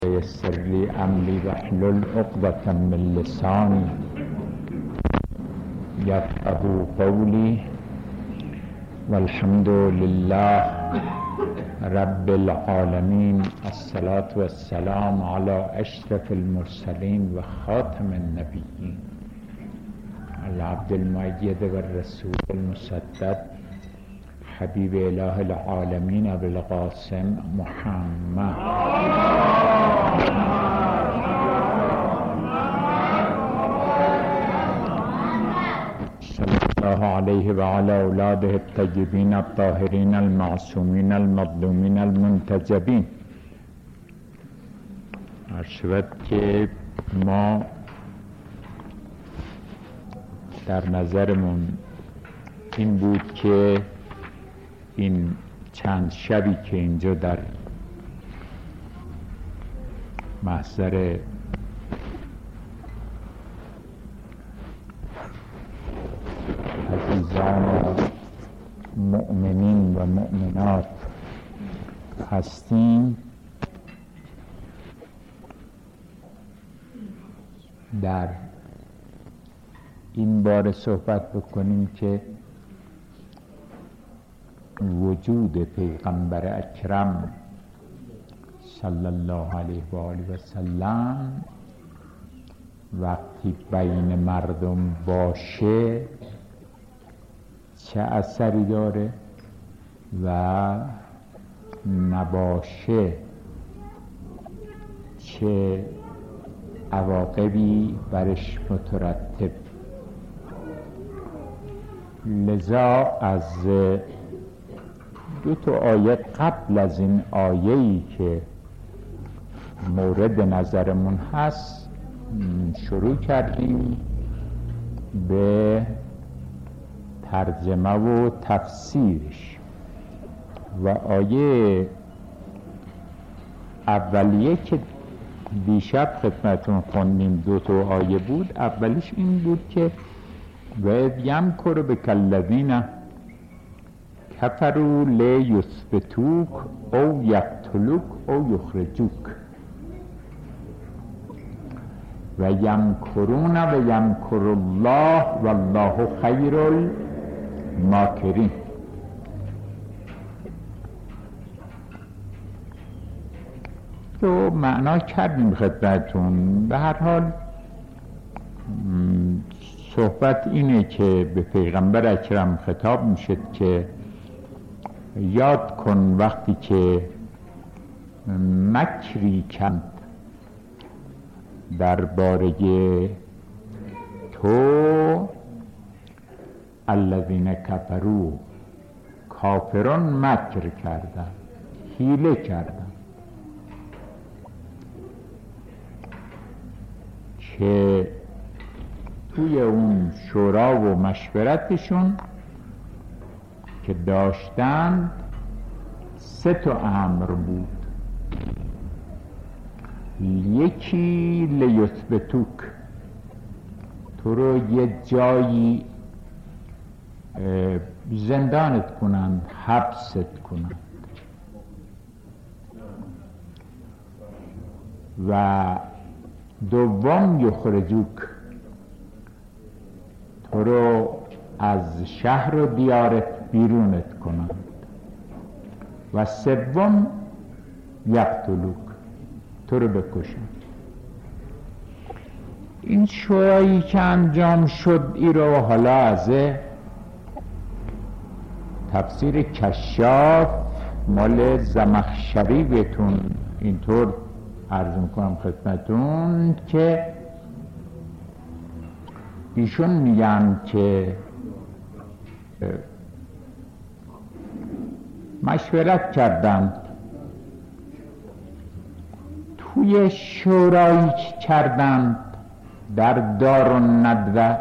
يسر لي أمري واحلل عقدة من لساني يفقهوا قولي والحمد لله رب العالمين. الصلاة والسلام على أشرف المرسلين وخاتم النبيين العبد المؤيد والرسول المسدد حبيب إله العالمين أبي القاسم محمد صلى الله عليه وعلى أولاده الطيبين الطاهرين المعصومين المظلومين المنتجبين. عرشبت که ما در نظرمون این بود که این چند شبی که اینجا در محضر عزیزان مؤمنین و مؤمنات هستیم، در این باره صحبت بکنیم که وجود پیغمبر اکرم صلی الله علیه و آله و سلم وقتی بین مردم باشه چه اثری داره و نباشه چه عواقبی برش مترتب. لذا از دو تا آیه قبل از این آیه‌ای که مورد نظرمون هست شروع کردیم به ترجمه و تفسیرش و آیه اولیه که دیشب خدمتون خوندیم دو تا آیه بود. اولیش این بود که و یمکر بک الذین کفروا لیثبتوک او یقتلوک او یخرجوک و یمکرون و یمکر الله والله خیر الماکرین. تو معنا کردیم خدمتون. به هر حال صحبت اینه که به پیغمبر اکرم خطاب میشه که یاد کن وقتی که مکری کند درباره تو الذین کفروا، کافران مکر کردن، حیله کردن که توی اون شورا و مشورتشون که داشتن سه تا امر بود. یکی لیثبتوک، تو رو یه جایی زندانت کنند، حبست کنند، و دوم یخرجوک، تو رو از شهر و دیارت بیرونت کنند، و سوم یقتلوک، تو رو بکشند. این شورایی که انجام شد ای رو حالا از تفسیر کشاف مال زمخشری بهتون اینطور عرض میکنم خدمتون که ایشون میگن که مشورت کردند توی شورایی کردند در دارالندوه،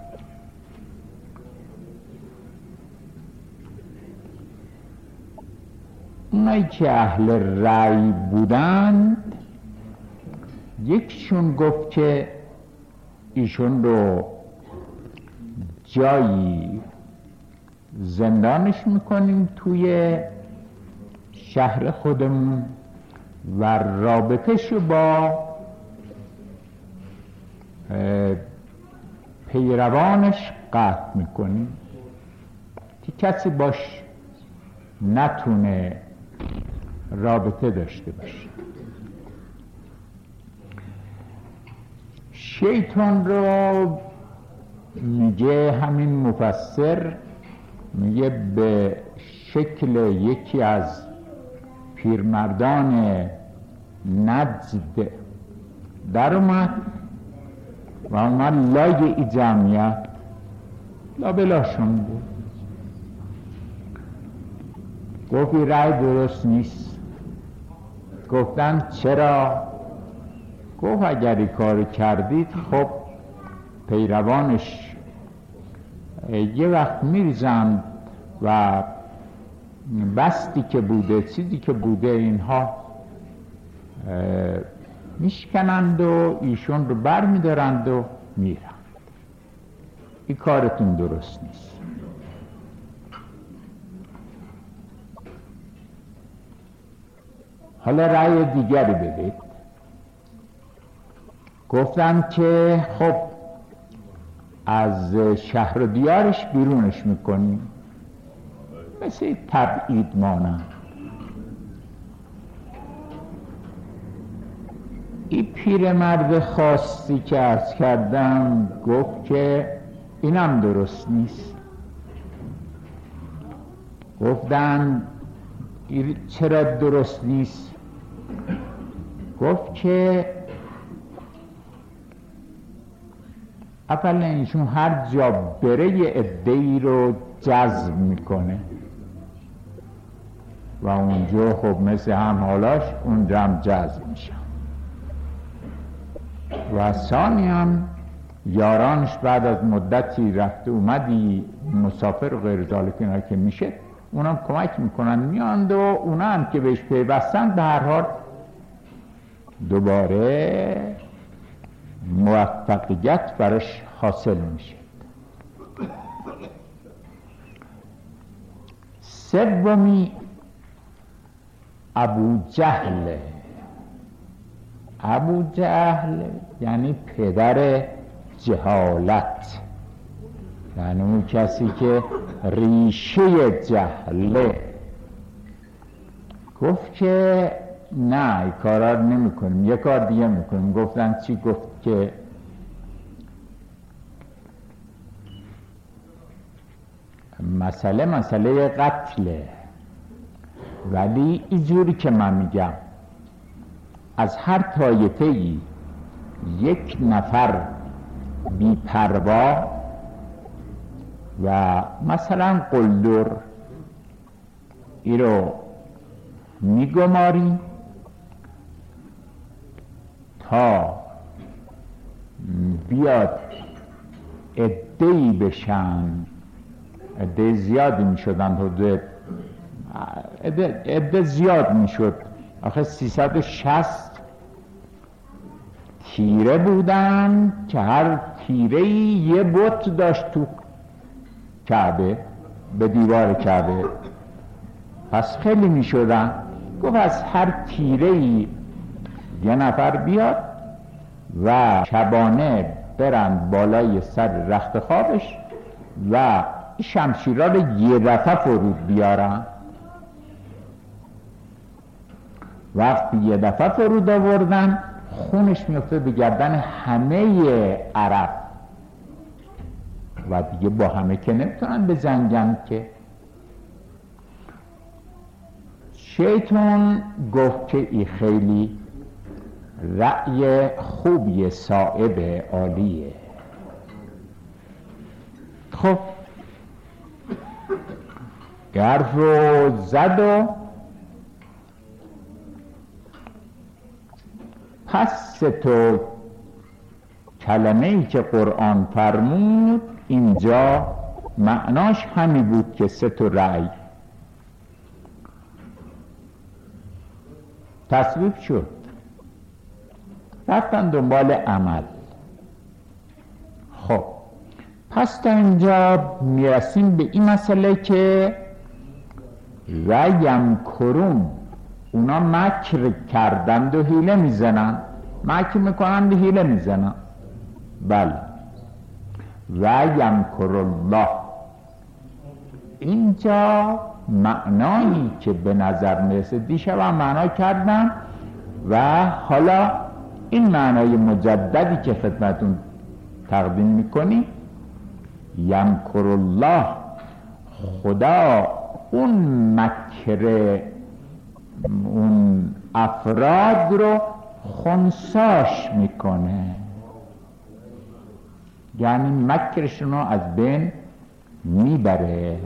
اونایی که اهل رأی بودند یکشون گفت که ایشون رو جایی زندانش میکنیم توی شهر خودمون و رابطه‌شو با پیروانش قطع میکنی که کسی باش نتونه رابطه داشته باشه. شیطان رو میگه همین مفسر، میگه به شکل یکی از پیرمردان نجد در اومد و اومد لای ای جمعیت لابلاشون بود. گفت این رأی درست نیست. گفتن چرا؟ گفت اگر این کار کردید خب پیروانش یه وقت میریزند و بستی که بوده، چیزی که بوده، اینها میشکنند و ایشون رو بر میدارند و میرند. این کارتون درست نیست. حالا رأی دیگری بدید. گفتن که خب از شهر و دیارش بیرونش میکنیم، مثل تبعید مانند. این پیرمرد خاصی که عرض کردم گفت که اینم درست نیست. گفتن چرا درست نیست؟ گفت که اولا ایشون هر جا بره یه عده‌ای رو جذب میکنه و اونجا خب مثل هم حالاش اونجا هم جذب میشه و ثانی هم یارانش بعد از مدتی رفته اومدی مسافر و غیر ذالک اینا که میشه اونم کمک میکنن میاند و اونا هم که بهش پیوستن به هر حال دوباره موفقیت براش حاصل میشه. سومی ابو جهل. ابو جهل یعنی پدر جهالت، یعنی اون کسی که ریشه جهله. گفت که نه این کارا رو نمی کنیم، یه کار دیگه میکنیم. گفتن چی؟ گفت که مسئله قتله، ولی اینجوری که من میگم از هر طایفه‌ای یک نفر بی پروا و مثلا قلدر ای رو میگماریم تا بیاد عده‌ای بشن، عده زیادی میشدن، عده زیاد میشد. آخه 360 تیره بودن که هر تیره‌ای یه بت داشت تو کعبه، به دیوار کعبه، پس خیلی میشدن. گفت از هر تیره‌ای یه نفر بیاد و شبانه برند بالای سر رخت خوابش و شمشیرها رو یه دفعه فرود بیارن. وقتی یه دفعه فرود آوردن خونش میفته به گردن همه عرب و دیگه با همه که نمیتونن بجنگن که. شیطان گفت که این خیلی رأی خوبی، صائب عالیه. خب حرف رو زد و پس تو کلمه ای که قرآن فرمود اینجا معناش همی بود که سه تا رأی تصویب شد، رفتن دنبال عمل. خب پس تا اینجا میرسیم به این مسئله که ویم کرون اونا مکر کردند و حیله میزنن، مکر میکنند و حیله میزنن. بله. و یمکر الله، اینجا معنایی که به نظر میرسه دیشب هم معنا کردم و حالا این معنای مجددی که خدمتون تقدیم میکنی، یمکر الله، خدا اون مکر اون افراد رو خنثاش میکنه، یعنی مکرشون رو از بین میبره.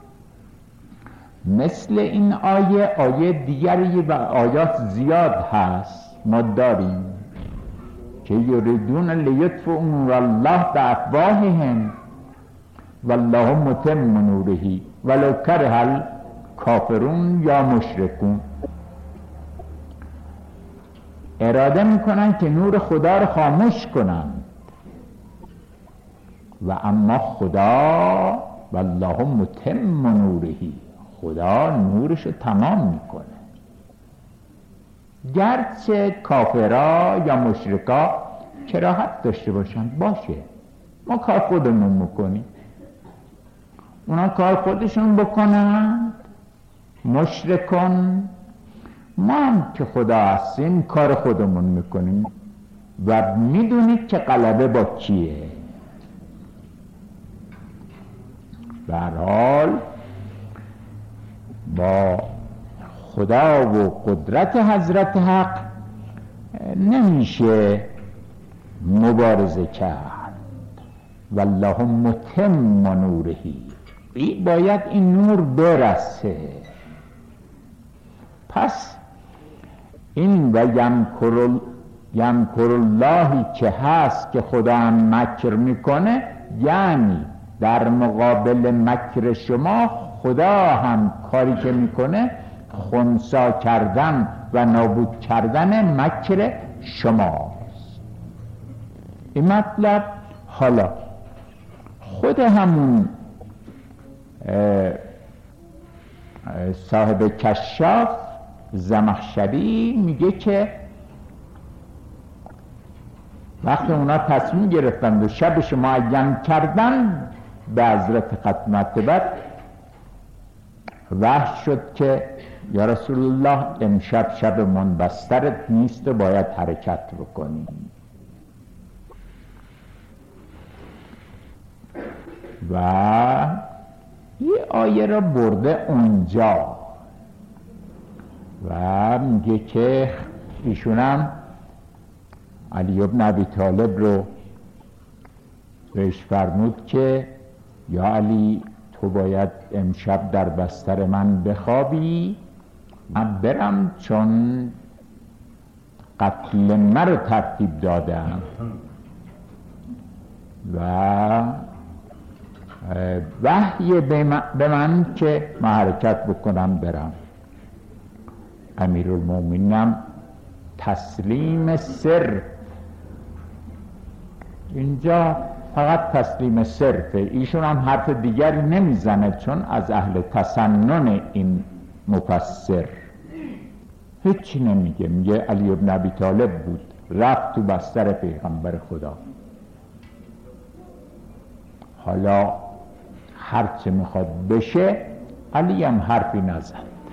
مثل این آیه دیگری و آیات زیاد هست ما داریم که یریدون لیطفئوا نور الله بافواههم والله متم نوره ولو کره الکافرون یا مشرکون. اراده میکنن که نور خدا رو خاموش کنن و اما خدا والله متم نوره، خدا نورش رو تمام میکنه. گرچه کافرها یا مشرکا کراهت داشته باشن، باشه ما کار خودمون میکنیم، اونا کار خودشون بکنن، مشرکان، ما هم که خدا هستیم کار خودمون میکنیم و میدونید که غلبه با کیه. به هر حال با خدا و قدرت حضرت حق نمیشه مبارزه کرد. والله متم نوره، باید این نور برسه. پس این و یمکر اللهی که هست که خدا هم مکر میکنه، یعنی در مقابل مکر شما خدا هم کاری که میکنه خنثی کردن و نابود کردن مکر شماست. این مطلب حالا خود همون صاحب کشاف زمخشری میگه که وقتی اونا تصمیم گرفتند و شبش معین کردن به حضرت ختم مرتبت، وحی شد که یا رسول الله امشب شب منبسترت نیست و باید حرکت بکنیم. و یه آیه را برده اونجا و میگه که ایشونم علی ابن ابی طالب رو بهش فرمود که یا علی تو باید امشب در بستر من بخوابی، من برم چون قتل من رو ترتیب دادم و وحی به من که من حرکت بکنم برم. امیرالمومنینم تسلیم سر، اینجا فقط تسلیم صرفه، ایشون هم حرف دیگری نمیزنه چون از اهل تسنن این مفسر هیچی نمیگه. میگه علی ابن ابی طالب بود، رفت تو بستر پیغمبر خدا، حالا هرچه میخواد بشه. علی هم حرفی نزد.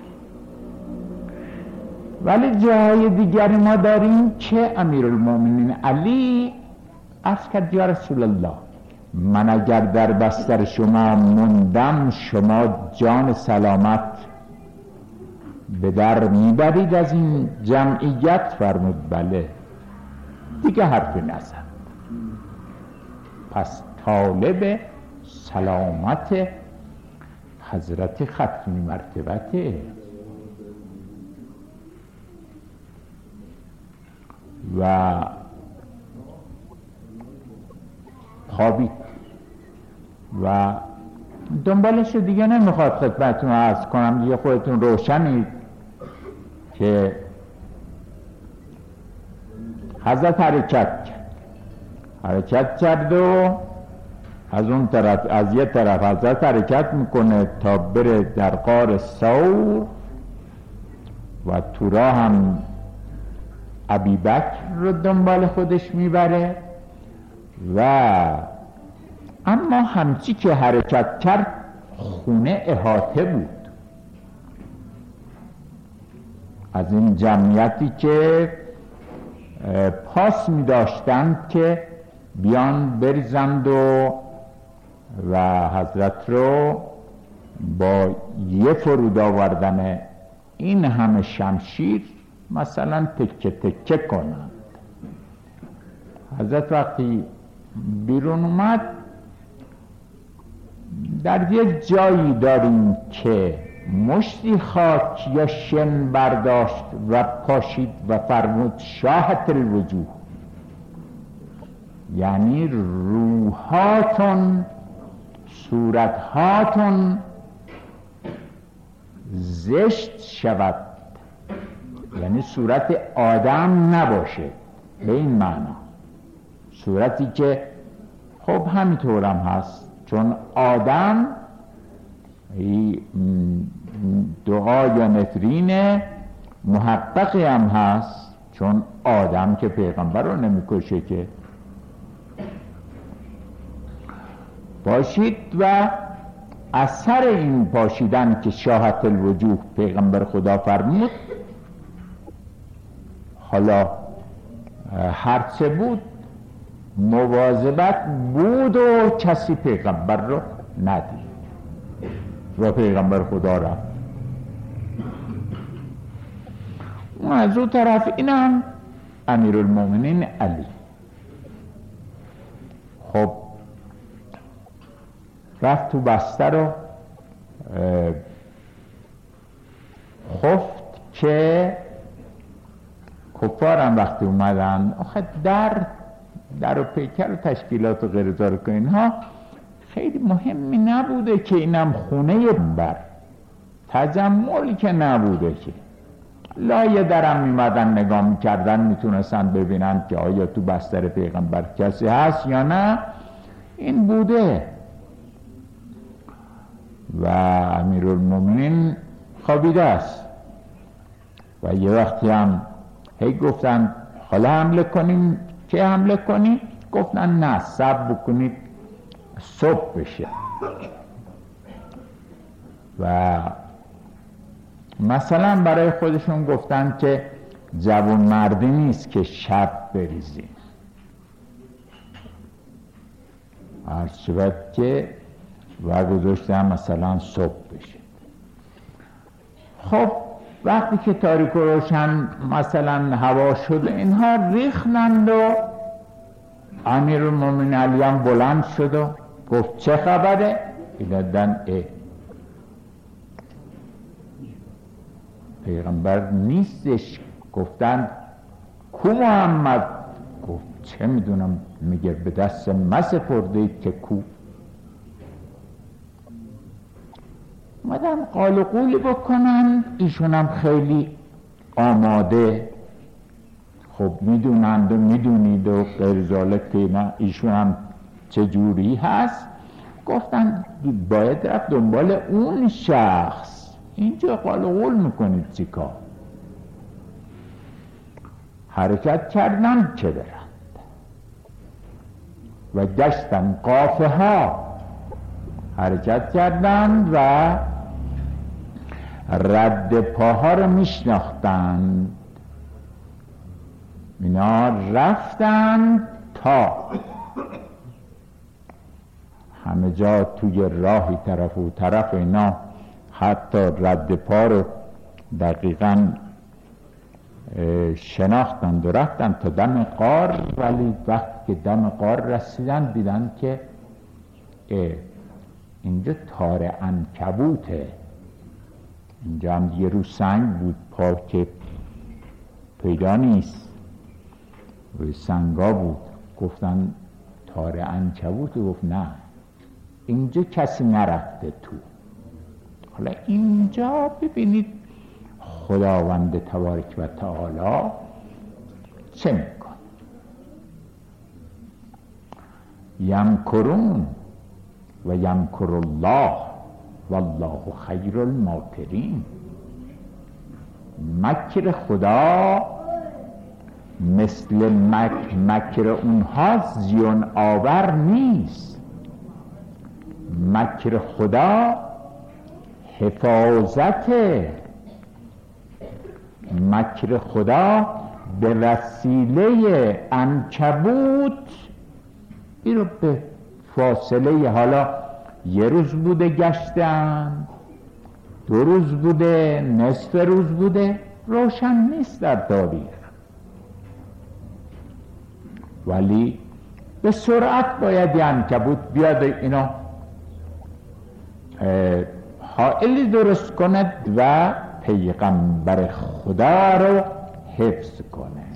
ولی جاهای دیگری ما داریم که امیرالمومنین علی عرض کرد یا رسول الله من اگر در بستر شما موندم شما جان سلامت به در میبرید از این جمعیت؟ فرمود بله. دیگه حرفی نزد. پس طالب سلامت حضرت ختمی مرتبته و خوابید و دنبالش دیگه نمیخواد خدمتتون عرض کنم، دیگه خودتون روشنید که حضرت حرکت کرد و از اون طرف، از یه طرف حضرت حرکت میکنه تا بره در غار ثور و تو راه هم ابیبکر رو دنبال خودش میبره و اما همچی که حرکت کرد خونه احاطه بود از این جمعیتی که پاس می داشتند که بیان بریزند و حضرت رو با یه فرود آوردن این همه شمشیر مثلا تکه تکه کنند. حضرت وقتی بیرون اومد در یه جایی داریم که مشتی خاک یا شن برداشت و پاشید و فرمود شاهت الوجوه، یعنی روحاتون صورتهاتون زشت شود، یعنی صورت آدم نباشه. به این معنا صورتی که خب همینطورم هست، چون آدم دعا یا نفرین محققی هم هست، چون آدم که پیغمبر رو نمیکشه که. پاشید و اثر این پاشیدن که شاهت الوجوه پیغمبر خدا فرمود، حالا هر چه بود مواظبت بود و کسی پیغمبر رو ندید و پیغمبر خدا رفت. و از اون طرف اینم امیرالمومنین علی خب رفت تو بستر و خفت که کفارم وقتی اومدن آخه در و پیکر و تشکیلات و غیر ذالک اینها خیلی مهمی نبوده که اینم خونه بر تجملی که نبوده که لایه درم میمدن نگاه میکردن میتونستن ببینن که آیا تو بستر پیغمبر کسی هست یا نه. این بوده و امیرالمومنین خوابیده است و یه وقتی هم هی گفتن حالا حمله کنیم که حمله کنیم، گفتن نه صبر بکنید صبح بشه و مثلا برای خودشون گفتن که جوان مردی نیست که شب بریزیم، هر شبت که و گذاشتن مثلا صبح بشه. خب وقتی که تاریک و روشن مثلا هوا شد اینها ریختند و امیرالمومنین علی هم بلند شد و گفت چه خبره؟ ایدادن پیغمبر نیستش. گفتن کو محمد؟ گفت چه میدونم، میگه به دست مسپرده که کو. اومدن قال و قولی بکنن، ایشون هم خیلی آماده خب میدونند و میدونید و غیر ذالک که ایشون هم چجوری هست. گفتن باید رفت دنبال اون شخص، اینجا قال و قول میکنید چیکار؟ حرکت کردن که برند و گشتن قافه ها، حرکت کردن و رد پاها رو میشناختن. اینا رفتن تا همه جا توی راهی طرف و طرف اینا حتی رد پا رو دقیقاً شناختند و رفتن تا دم غار. ولی وقتی که دم غار رسیدن دیدن که اینجا تار عنکبوته، اینجا هم یه رو سنگ بود، پا که پیدا نیست، روی سنگا بود. گفتن تار عنکبوته. گفت نه اینجا کسی نرفته تو. حالا اینجا ببینید خداوند تبارک و تعالی چه میکن. یمکرون و یمکر الله والله خیر الماکرین. مکر خدا مثل مکر اونها زیان آور نیست. مکر خدا حفاظت، مکر خدا به وسیله عنکبوت این رو به فاصله، حالا یه روز بوده گشتن، 2 روز بوده، نصف روز بوده، روشن نیست در تاریخ، ولی به سرعت باید یه عنکبوت بیاد اینا حائلی درست کند و پیغمبر خدا رو حفظ کنه.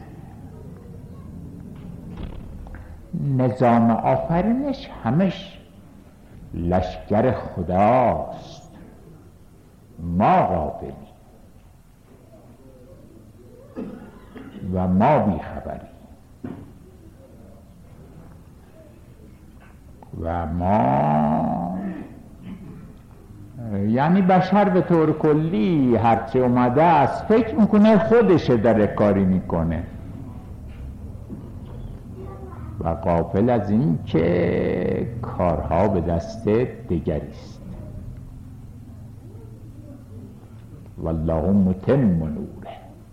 نظام آفرینش همش لشکر خداست، ما غافلیم و ما بیخبریم و ما یعنی بشر به طور کلی هرچه اومده است فکر میکنه خودشه داره کاری میکنه و غافل از این که کارها به دست دیگری است. والله متم نوره،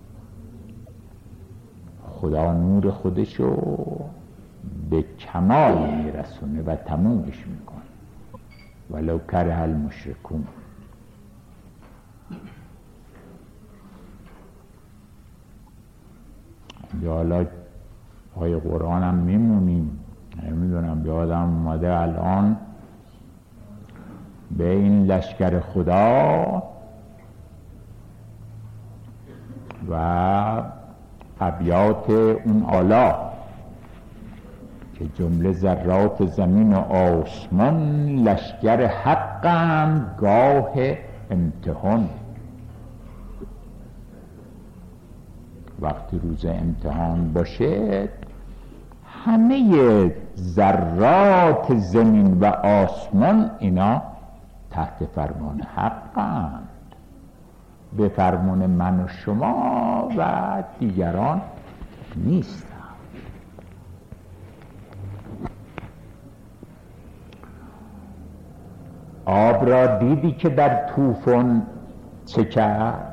خدا نور خودشو به کمال میرسونه و تمومش میکنه. ولو کره المشرکون. یا حالا پای قرآن هم میمونیم، نمیدونم یادم اومده الان به این لشکر خدا و ابیات اون آلا که جمله ذرات زمین و آسمان لشکر حقم گاه امتحان. وقتی روز امتحان باشه همه ذرات زمین و آسمان اینا تحت فرمان حقند، به فرمان من و شما و دیگران نیستند. آب را دیدی که در طوفان چه کرد؟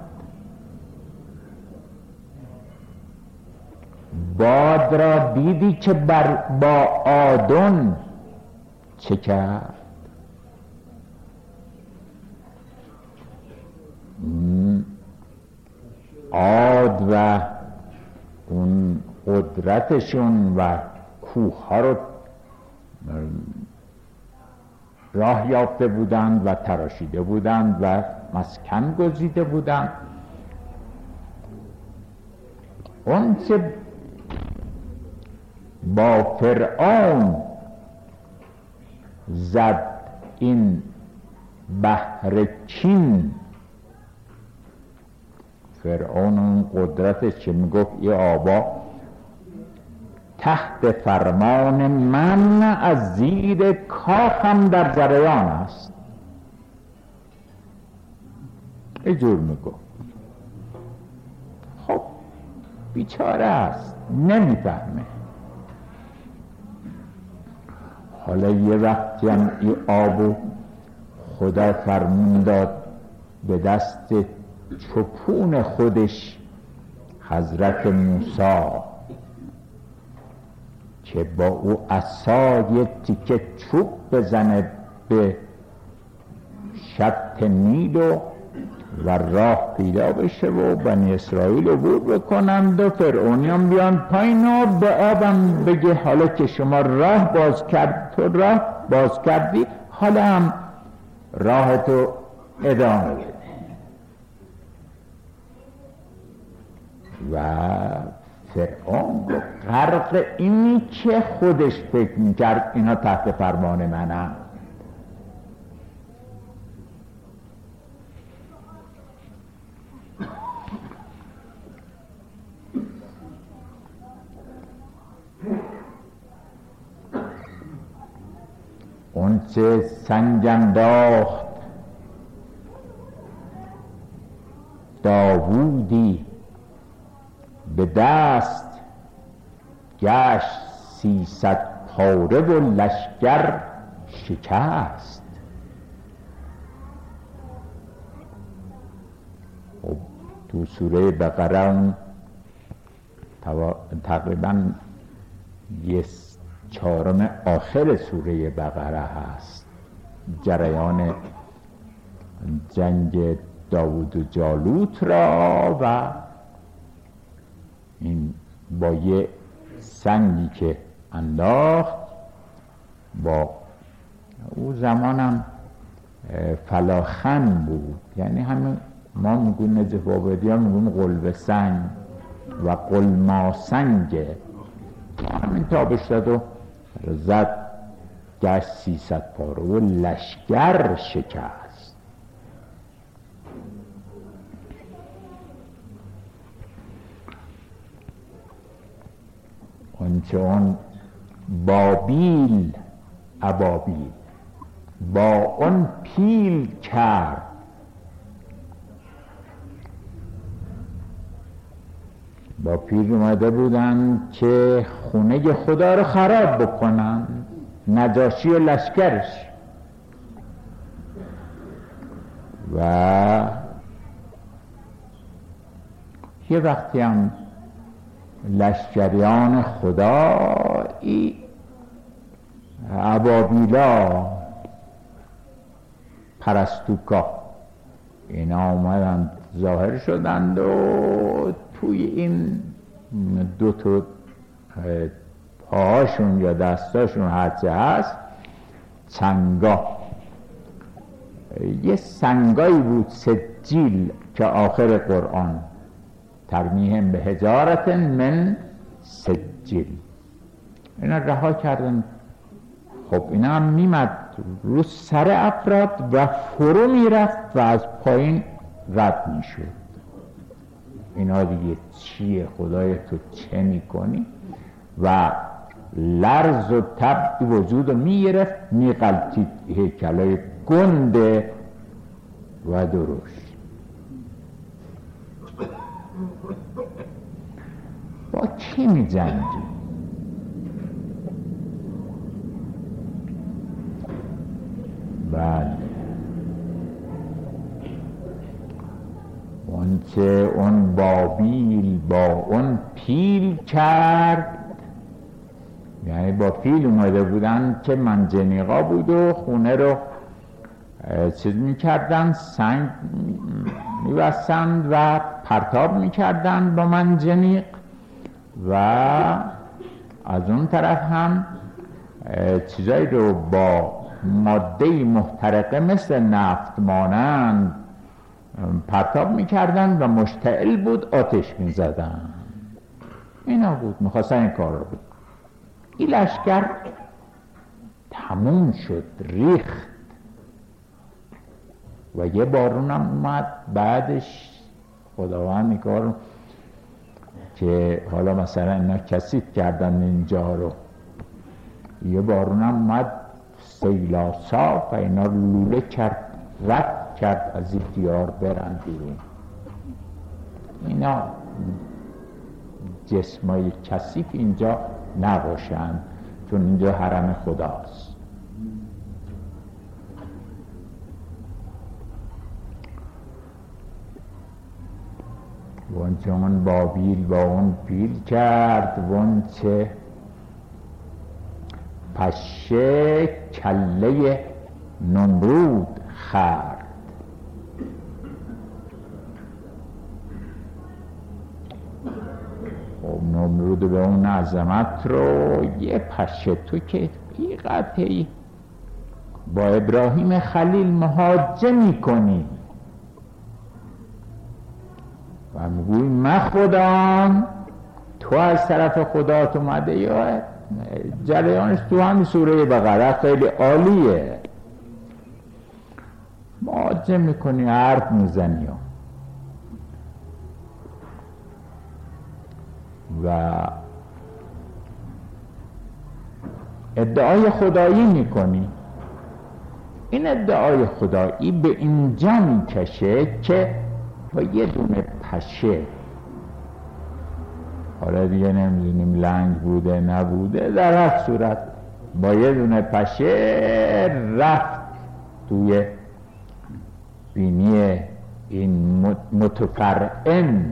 باد را دیدی که با آدن چه کرد؟ عاد و اون قدرتشون و کوه ها رو راه یافته بودند و تراشیده بودند و مسکن گزیده بودند. اون چه با فرعون زد این بحر چین، فرعون اون قدرتش که میگفت ای آبا تحت فرمان من از زیر کاخم در جریان است، اینجور میگفت. خب بیچاره است، نمیفهمه. حالا یه وقتی هم این آبو خدا فرمون داد به دست چوپون خودش حضرت موسی که با او عصا یه تیکه چوب بزنه به شط نیل و راه پیدا بشه و بنی اسرائیل عبور بکنند و فرعونیان بیان پایین و به آبم بگه حالا که شما راه باز کرد، تو راه باز کردی، حالا هم راه تو ادامه بده. و فرعون غرق اینی که خودش فکر میکرد اینا تحت فرمان منه. اون چه سنگ انداخت داوودی به دست گشت 300 پاره و لشکر شکست. خب تو سوره بقره اون تقریبا 1/4 آخر سوره بقره هست، جریان جنگ داوود و جالوت را و این با یه سنگی که انداخت، با او زمانم فلاخن بود، یعنی همین ما میگون نجف‌آبادی ها میگون قلب سنگ و قلماسنگه، همین تابش داد و زد گشت 300 پاره و لشکر شکست. آنچه اون بابیل ابابیل با اون پیل کرد، با پیل اومده بودن که خونه خدا رو خراب بکنن، نجاشی و لشکرش، و یه وقتی هم لشکریان خدا ای ابابیلا پرستوکا اینا اومدن ظاهر شدند و توی این 2 پاهاشون یا دستاشون هرچه هست چنگا، یه سنگایی بود سجیل که آخر قرآن ترمیهم به حجارت من سجیل، اینا رها کردن. خب اینا هم میمد رو سر افراد و فرو میرفت و از پایین رد میشد. اینا دیگه چیه خدای تو چه میکنی؟ و لرز و تب وجود رو میگرفت، میقلتید هیکلای گنده و درشت. با کی می‌جنگی؟ بله، اونچه اون بابیل با اون پیل کرد، یعنی با پیل اومده بودن که منجنیقا بود و خونه رو چیز میکردن، سنگ میبستند و پرتاب میکردن با منجنیق، و از اون طرف هم چیزایی رو با ماده محترقه مثل نفت مانند پرتاب میکردن و مشتعل بود آتش میزدن. اینا بود، میخواستن این کار رو بود. این لشکر تموم شد، ریخت و یه بارون هم اومد بعدش. خداوند این کار که حالا مثلا اینا کثیف کردن اینجا رو، یه بارون هم اومد سیلاسا و اینا لوله کرد، رد کرد از این دیار برن بیرون. اینا جسمای کثیف اینجا نباشن، چون اینجا حرم خداست. وانچه اون بابیل با اون پیل کرد، وانچه پشه کله نمرود خورد. خب نمرود به اون عظمت رو یه پشه، تو که بیقطعی با ابراهیم خلیل مهاجه میکنی و میگوی من خدام، تو از طرف خدات اومده. یا جریانش تو همین سوره بقره خیلی عالیه، مهاجه میکنی، حرف میزنی و ادعای خدایی میکنی. این ادعای خدایی به اینجا میکشه که با یه دونه پشه، حالا دیگه نمیدونیم لنگ بوده نبوده، در هر صورت با یه دونه پشه رفت توی بینی این متفرعن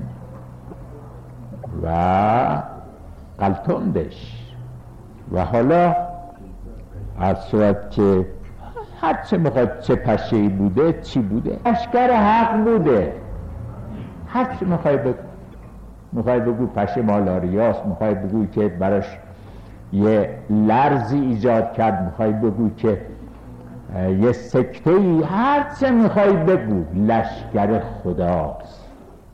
و قلتندش. و حالا از صورت که هر چه میخواد، چه پشه‌ای بوده چی بوده، لشکر حق بوده. هر چه میخوای بگو پشه مالاریاست، میخوای بگو که براش یه لرزی ایجاد کرد، میخوای بگو که یه سکته‌ای، هر چه میخوای بگو، لشکر خداست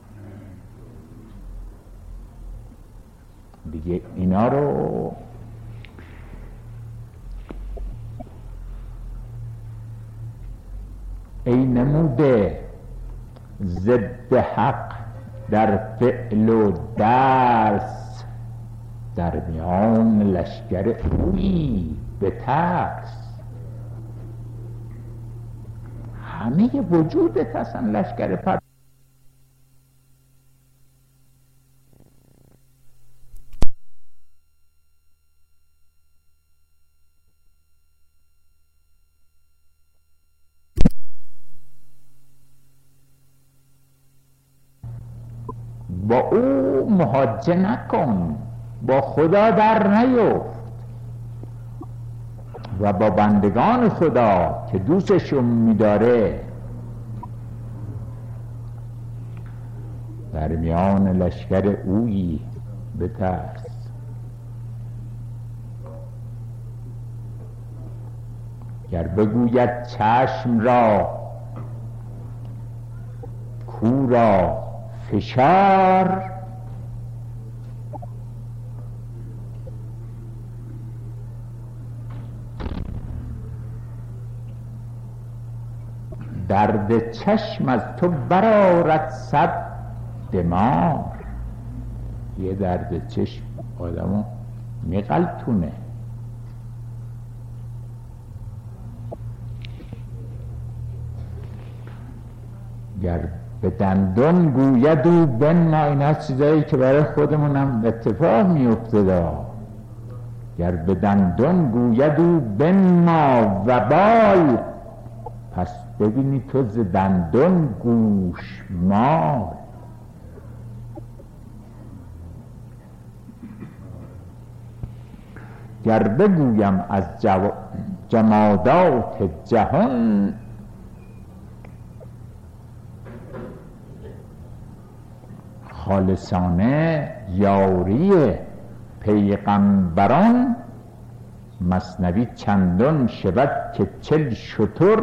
دیگه. اینا رو ای نموده ضد حق در فعل و درس، در میان لشکر اویی به ترس. همه وجودت هستن لشکر پر. با او محاجه نکن، با خدا در نیفت و با بندگان خدا که دوستشون میداره در میان لشکر اویی بترس. گر بگوید چشم را کو را فشار، درد چشم از تو برآرد صد دمار. یه درد چشم آدمو میغلطونه. گر به دندان گوید او بنما، اینا چیزایی که برای خودمونم اتفاق میفته. گر به دندان گوید او بنما وبال، پس ببینی تو ز دندان گوش مال. گر بگویم از جمادات جهان، خالصانه یاری پیغمبران، مثنوی چندان شود که 40 شتر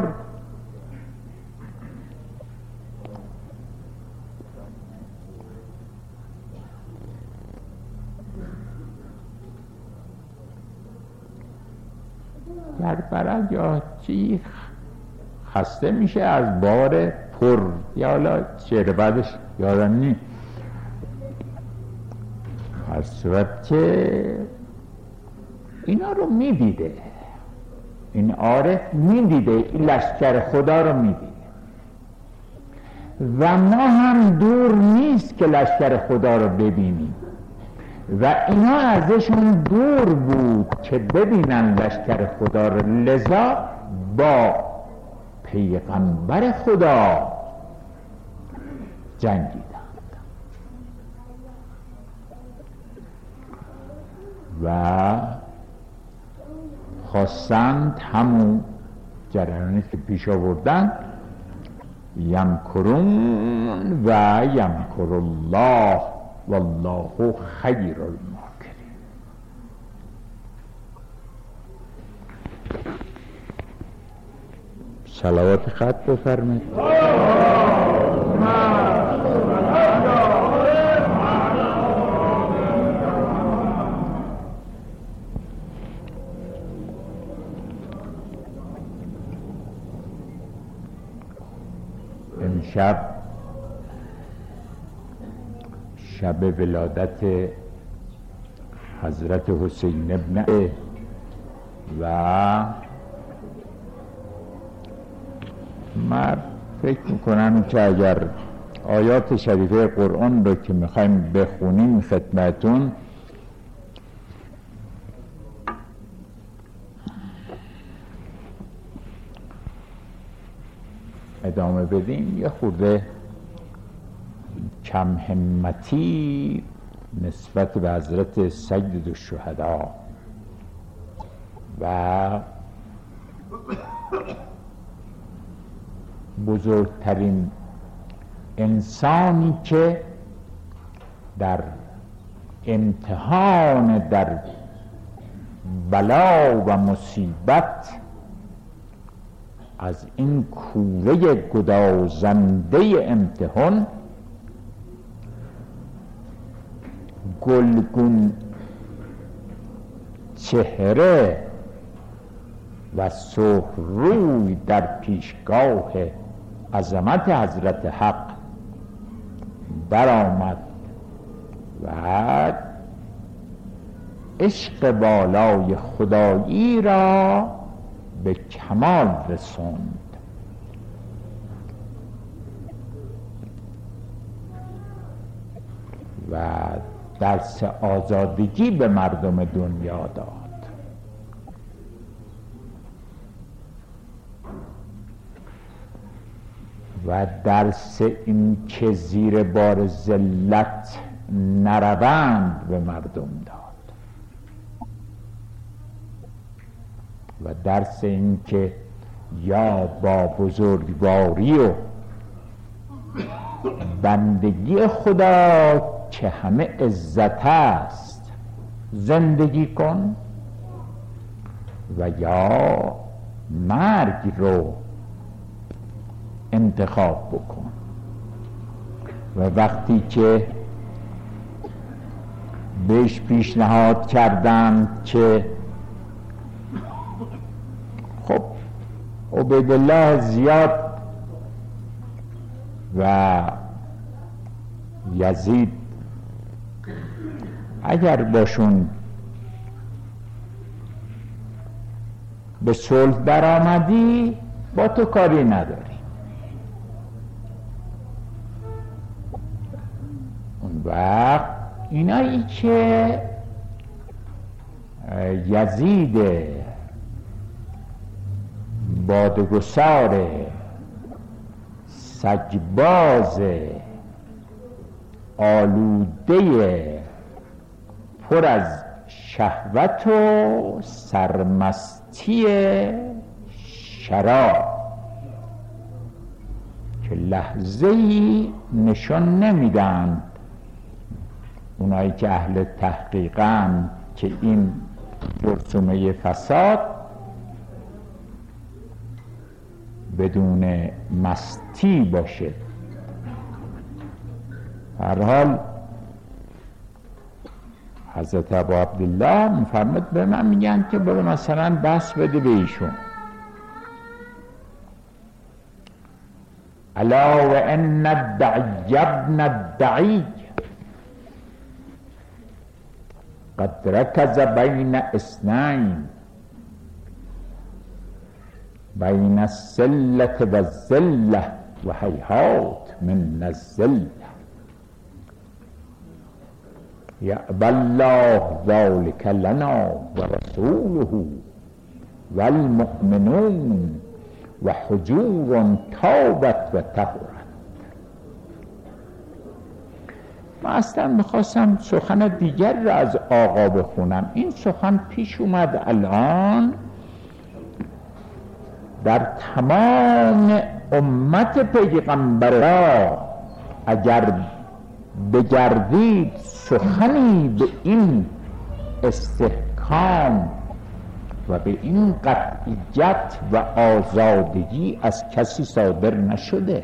گر برد یا چی خسته میشه از بار پر، یا حالا شعر بعدش یادم نی، از صورت که اینا رو میدیده، این عارف میدیده، این لشکر خدا رو میدیده و ما هم دور نیست که لشکر خدا رو ببینیم و اینا ازشون دور بود که ببینن لشکر خدا رو، لذا با پیغمبر خدا جنگیدند و خواستند همون جریانی که پیش آوردن، یمکرون و یمکر الله والله خیر الماکرین. صلوات خط بفرمایید. امشب شب ولادت حضرت حسین ابن علی و من فکر میکنم که اگر آیات شریفه قرآن رو که میخوایم بخونیم خدمتون، ادامه بدیم. یه خورده کم همتی نسبت به حضرت سید الشهدا و بزرگترین انسانی که در امتحان، در بلا و مصیبت از این کوره گدازنده امتحان گلگون چهره و سرخ روی در پیشگاه عظمت حضرت حق برآمد و عشق بالای خدایی را به کمال رسوند و درس آزادگی به مردم دنیا داد. و درس این که زیر بار ذلت نروند به مردم داد و درس این که یا با بزرگواری و بندگی خدا که همه عزت است زندگی کن و یا مرگ رو انتخاب بکن. و وقتی که بهش پیشنهاد کردم که خب عبیدالله زیاد و یزید اگر باشون به صلح در آمدی با تو کاری نداری. اون وقت اینایی که یزید بادگسار سجباز آلوده پر از شهوت و سرمستی شراب که لحظه‌ای نشان نمیدن اونایی که اهل تحقیقن که این جرثومه فساد بدون مستی باشه. هر حال حضرت ابو عبدالله میفرمد به من میگن که برو مثلا بس بده به ایشون، الا و ان الدعی ابن الدعی قد رکز بین اثنین بین السلة و الذلة و هیهات من الذلة یأبی الله ذلک لنا و رسوله و المؤمنون و حجور تابت و طهرت. من اصلا میخواستم سخن دیگر را از آقا بخونم. این سخن پیش اومد الان در تمام امت پیغمبر را اگر بگردید سخنی به این استحکام و به این قطعیت و آزادگی از کسی صادر نشده.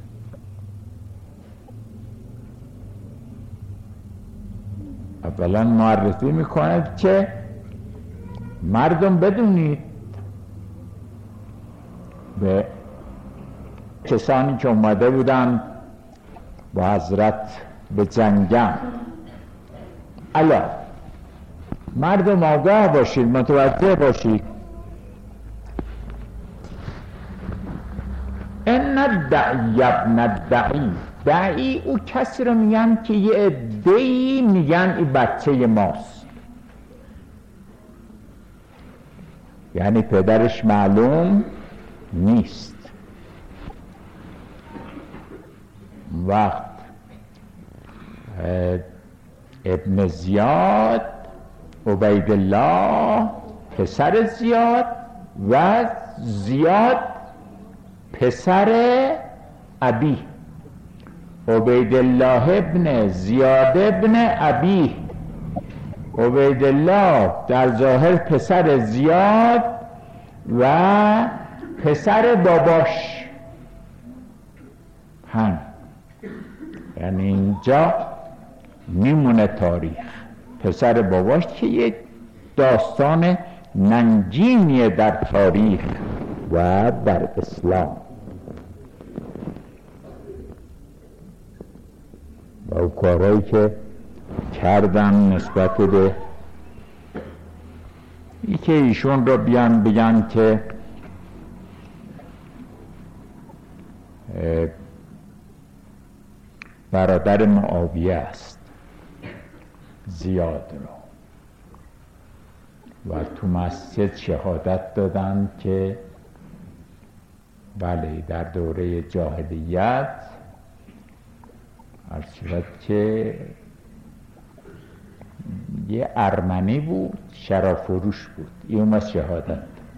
اولا معرفی میکند که مردم بدونید به کسانی که اومده بودن با حضرت به جنگم، الا مردم آگاه باشید، متوجه باشید. ان الدعی ابن الدعی دعی او کسی رو میگن که یه عده‌ای میگن این بچه ماست، یعنی پدرش معلوم نیست. وقت ابن زیاد، عبیدالله پسر زیاد و زیاد پسر ابی، عبیدالله ابن زیاد ابن ابی. عبیدالله در ظاهر پسر زیاد و پسر باباش هم، یعنی اینجا میمونه تاریخ پسر باباش که یک داستان ننگینیه در تاریخ و در اسلام. و کارهایی که کردم نسبت به ای که ایشون رو بیان بگن که برادر معاویه است زیاد رو، و تو مسجد شهادت دادن که بله در دوره جاهلیت عرض شد که یه ارمنی بود، شراب فروش بود، این از شهادت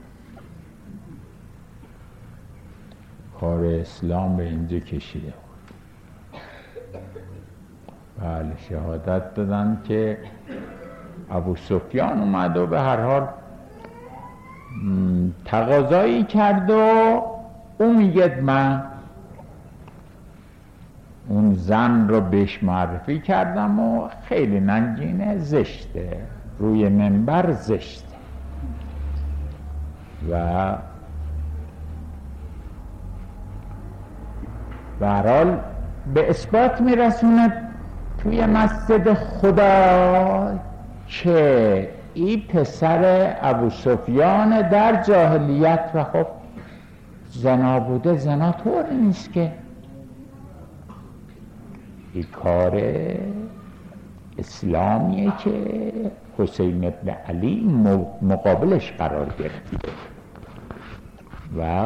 کار اسلام به اینجا کشیده بود. بله شهادت دادن که ابو سفیان اومد و به هر حال تقاضایی کرد و او میگه من اون زن رو بهش معرفی کردم و خیلی ننگینه، زشته، روی منبر زشته. و به هر حال به اثبات میرسونه توی مسجد خدا که این پسر ابو سفیان در جاهلیت و خب زنا بوده، زنا طور نیست که این کار اسلامیه که حسین ابن علی مقابلش قرار گرفته. و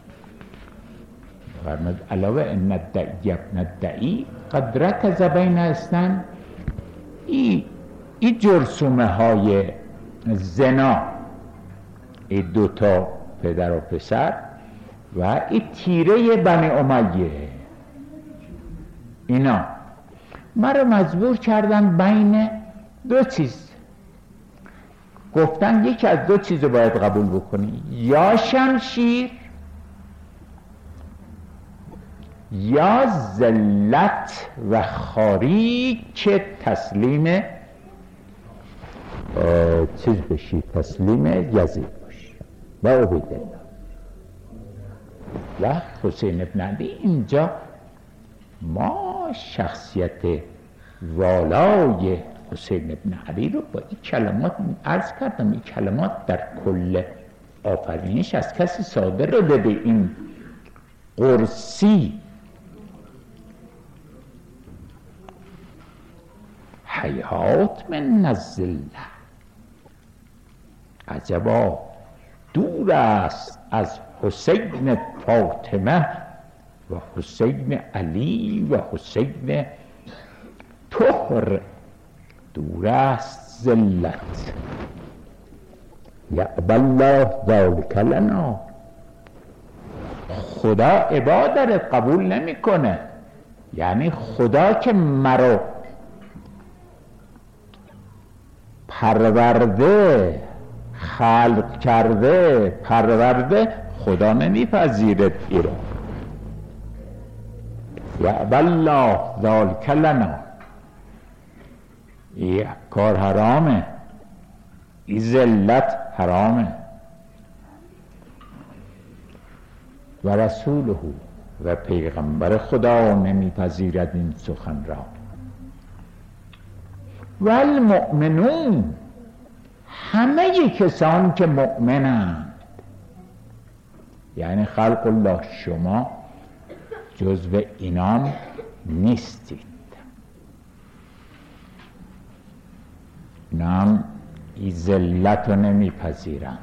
فرمود علاوه ان الدعی ابن الدعی قد رکز بین اثنین، این جرثومه های زنا، این دوتا پدر و پسر و این تیره بنی امیه، اینا مرا مجبور کردن بین دو چیز، گفتن یکی از دو چیز رو باید قبول بکنی، یا شمشیر یا ذلت و خاری که تسلیم چیز بشی، تسلیم یزید باشی و عبیدالله. و حسین ابن علی اینجا ما شخصیت والای حسین ابن علی رو با این کلمات عرض کردم، این کلمات در کل آفرینش از کسی صادر رو بده. این قرصی حیات من الذله، عجبا دور است از حسین فاطمه و حسین علی و حسین طهر، دور است ذلت. یعبی الله ذلک لنا، خدا عبادت قبول نمیکنه، یعنی خدا که مرا پرورده، خلق کرده، پرورده، خدا نمیپذیرد ایرو. یعبی الله ذلک لنا، این کار حرامه، این ذلت حرامه. و رسوله و پیغمبر خدا نمیپذیرد این سخن را. و المؤمنون، همه کسان که مؤمنند، یعنی خلق الله، شما جزو اینان نیستید. اینا هم این ذلت رو نمیپذیرن.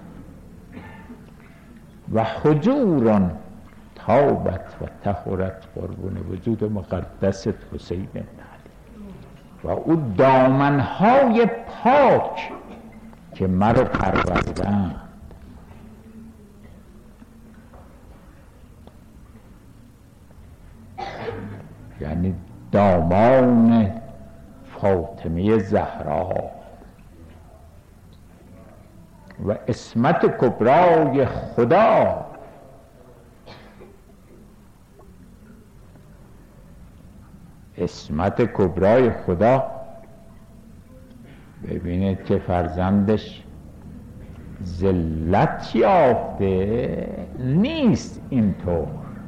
و حجوران تابت و طهرت قربون وجود مقدست حسین بن علی و او دامنهای پاک که مرا پروردند. یعنی دامان فاطمه زهرا و عصمت کبرای خدا. عصمت کبرای خدا، ببینید که فرزندش ذلت یافته نیست اینطور.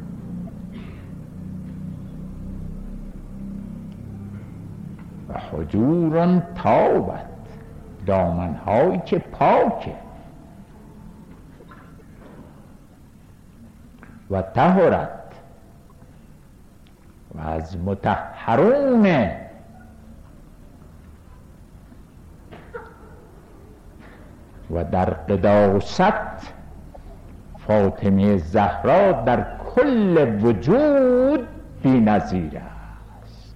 و حجوران تابت، دامنهایی که پاکه. و طهرت، و از مطهرون. و در قداست فاطمه زهرا در کل وجود بی نظیر است.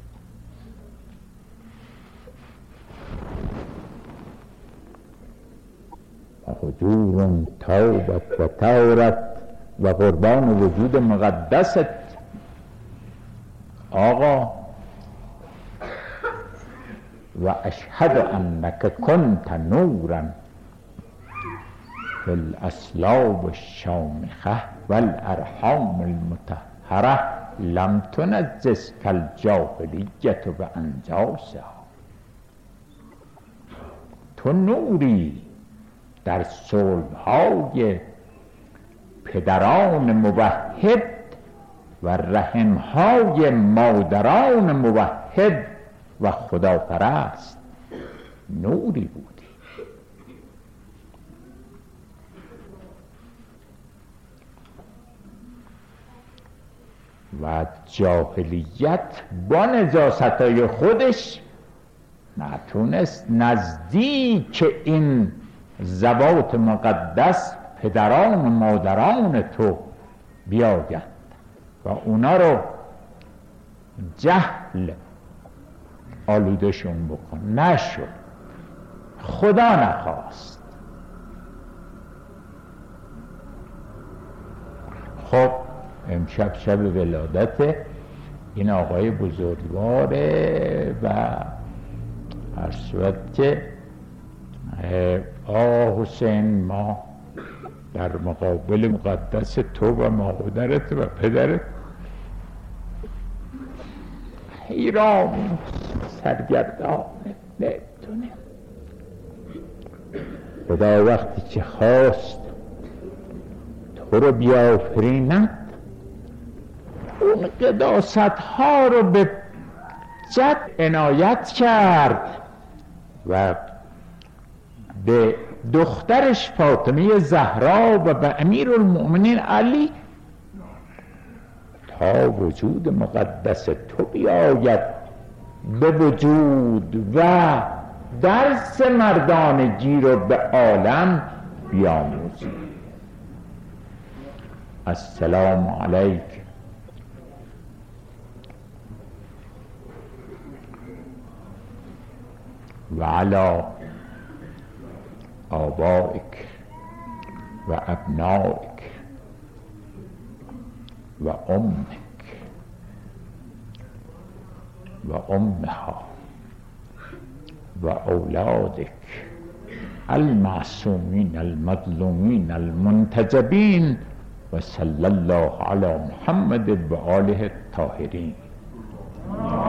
و حجور توبت و طهرت و قربان وجود مقدست. آقا و اشهد انک کنت نورا فی الاسلاب الشامخه و الارحام المطهره لم تنجس کالجاهلیة بانجاسها. تو نوری در صلبهای پدران موحد و رحمهای مادران موحد و خداپرست نوری بودی. و جاهلیت با نجاستهای خودش نتونست نزدیک این ذوات مقدس پدران و مادران تو بیاید و اونا رو جهل آلودشون بکن. نشد، خدا نخواست. خب امشب شب ولادت این آقای بزرگواره و هر صورت که حسین ما در مقابل مقدس تو و مادرت و پدرت حیران سرگردان نمیدونیم. خدا وقتی که خواست تو رو بیافریند اون قداست ها رو به جد عنایت کرد و به دخترش فاطمه زهرا و به امیرالمؤمنین علی تا وجود مقدس تو بیاید به وجود و درس مردانگی رو به عالم بیاموزی. السلام علیک و علی آبائک و ابنائک و امک و امها و اولادک المعصومین المظلومین المنتجبین و صلی الله علی محمد و آله الطاهرین.